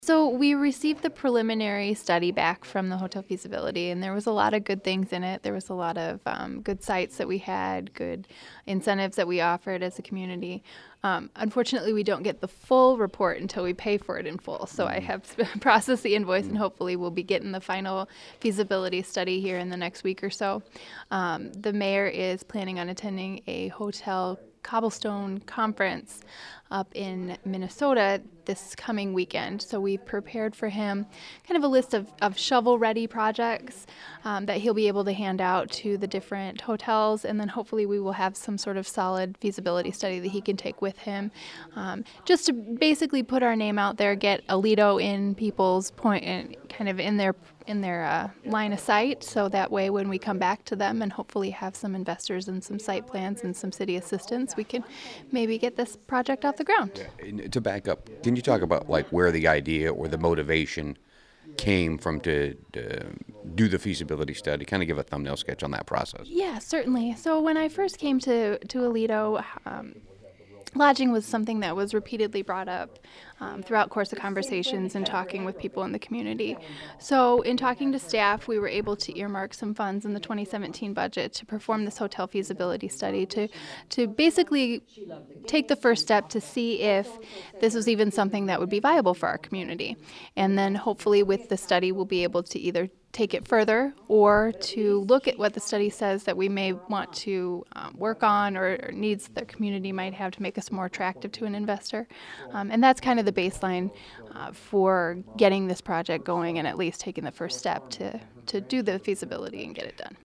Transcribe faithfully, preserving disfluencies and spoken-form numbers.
So we received the preliminary study back from the hotel feasibility, and there was a lot of good things in it. There was a lot of um, good sites that we had, good incentives that we offered as a community. Um, unfortunately, we don't get the full report until we pay for it in full. So I have processed the invoice, and hopefully we'll be getting the final feasibility study here in the next week or so. Um, the mayor is planning on attending a hotel cobblestone conference up in Minnesota this coming weekend. So we've prepared for him kind of a list of, of shovel-ready projects um, that he'll be able to hand out to the different hotels, and then hopefully we will have some sort of solid feasibility study that he can take with him, um, just to basically put our name out there, get Aledo in people's point, in, kind of in their in their uh, line of sight, so that way when we come back to them and hopefully have some investors and some site plans and some city assistance, we can maybe get this project off the ground. And to back up, can you talk about like where the idea or the motivation came from to, to do the feasibility study? Kind of give a thumbnail sketch on that process. Yeah, certainly. So when I first came to, to Aledo, um, lodging was something that was repeatedly brought up um, throughout course of conversations and talking with people in the community. So in talking to staff, we were able to earmark some funds in the twenty seventeen budget to perform this hotel feasibility study to, to basically take the first step to see if this was even something that would be viable for our community. And then hopefully with the study, we'll be able to either take it further or to look at what the study says that we may want to um, work on, or, or needs the community might have to make us more attractive to an investor. Um, and that's kind of the baseline uh, for getting this project going and at least taking the first step to, to do the feasibility and get it done.